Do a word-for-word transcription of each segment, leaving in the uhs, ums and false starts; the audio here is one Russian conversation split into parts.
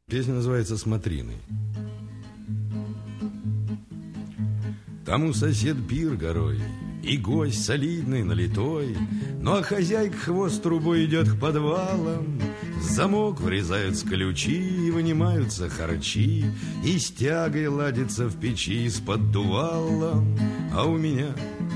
Песня называется «Смотрины». Тому сосед пир горой, и гость солидный, налитой, ну а хозяйка хвост трубой идет к подвалам. В замок врезаются ключи, и вынимаются харчи, и с тягой ладится в печи с поддувалом. А у меня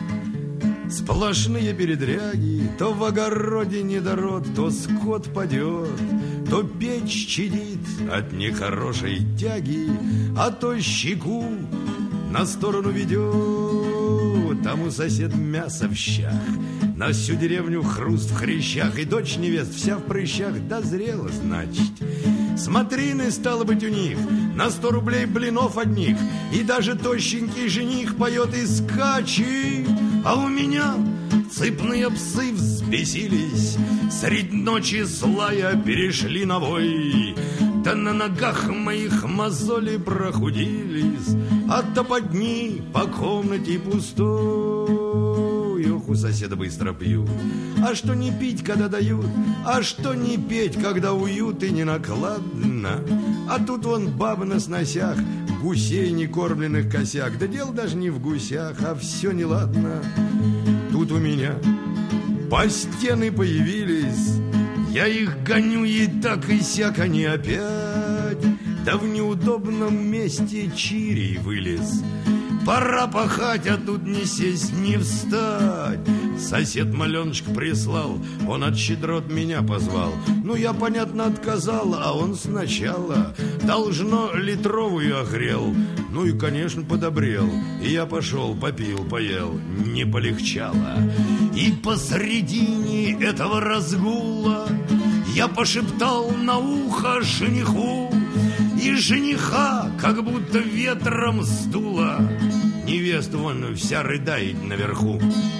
сплошные передряги, то в огороде недород, то скот падет, то печь чадит от нехорошей тяги, а то щеку на сторону ведет. Там у сосед мясо в щах, на всю деревню хруст в хрящах, и дочь невест вся в прыщах дозрела, значит. Смотрины, стало быть, у них на сто рублей блинов одних, и даже тощенький жених поет и скачет. А у меня цепные псы взбесились, средь ночи злая перешли на вой. Да на ногах моих мозоли прохудились от топотни по комнате пустой. Ох, у соседа быстро пью. А что не пить, когда дают? А что не петь, когда уют и не накладно? А тут вон баба на сносях, гусей некормленных косяк. Да дело даже не в гусях, а все неладно. Тут у меня по стены появились, я их гоню и так и сяк, они опять. Да в неудобном месте чирий вылез. Пора пахать, а тут не сесть, не встать. Сосед маленочек прислал, он от щедрот меня позвал. Ну, я, понятно, отказал, а он сначала должно литровую огрел. Ну и, конечно, подобрел. И я пошел, попил, поел, не полегчало. И посредине этого разгула я пошептал на ухо жениху, и жениха как будто ветром сдуло. Невеста вон вся рыдает наверху.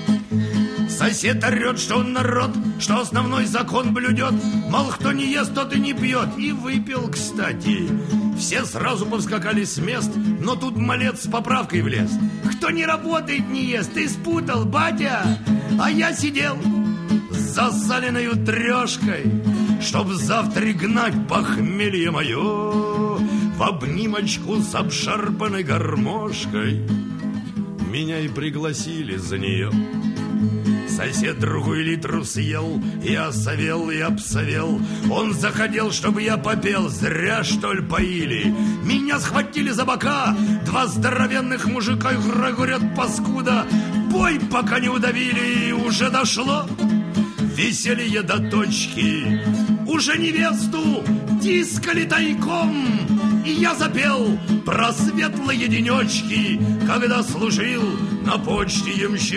Сосед орет, что он народ, что основной закон блюдет. Мол, кто не ест, тот и не пьет. И выпил, кстати. Все сразу повскакали с мест, но тут малец с поправкой влез. Кто не работает, не ест. Ты спутал, батя. А я сидел с засаленной трешкой, чтоб завтра гнать похмелье мое в обнимочку с обшарпанной гармошкой. Меня и пригласили за нее. Сосед другой литру съел, и осовел, и обсовел. Он захотел, чтобы я попел, зря, что ли, поили. Меня схватили за бока два здоровенных мужика, и говорят, паскуда, пой, пока не удавили. И уже дошло веселье до точки. Уже невесту тискали тайком, и я запел про светлые денечки, когда служил на почте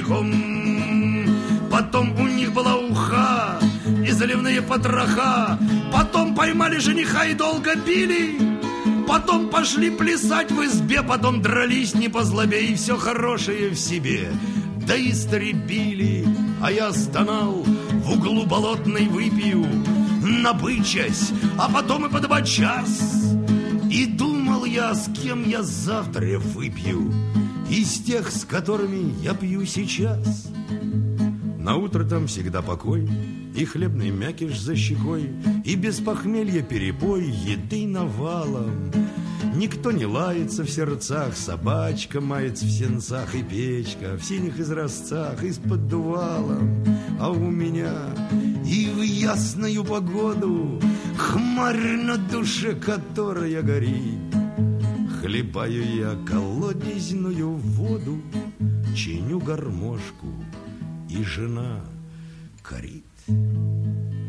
ямщиком. Потом у них была уха и заливные потроха. Потом поймали жениха и долго били. Потом пошли плясать в избе. Потом дрались не по злобе, и все хорошее в себе да истребили. А я стонал в углу болотной выпью, набычась, а потом и подбочас. И думал я, с кем я завтра выпью из тех, с которыми я пью сейчас. Наутро там всегда покой, и хлебный мякиш за щекой, и без похмелья перепой, еды навалом. Никто не лается в сердцах, собачка мается в сенцах, и печка в синих изразцах, и с поддувалом. А у меня и в ясную погоду хмарь на душе, которая горит. Хлебаю я колодезную воду, чиню гармошку, и жена корит.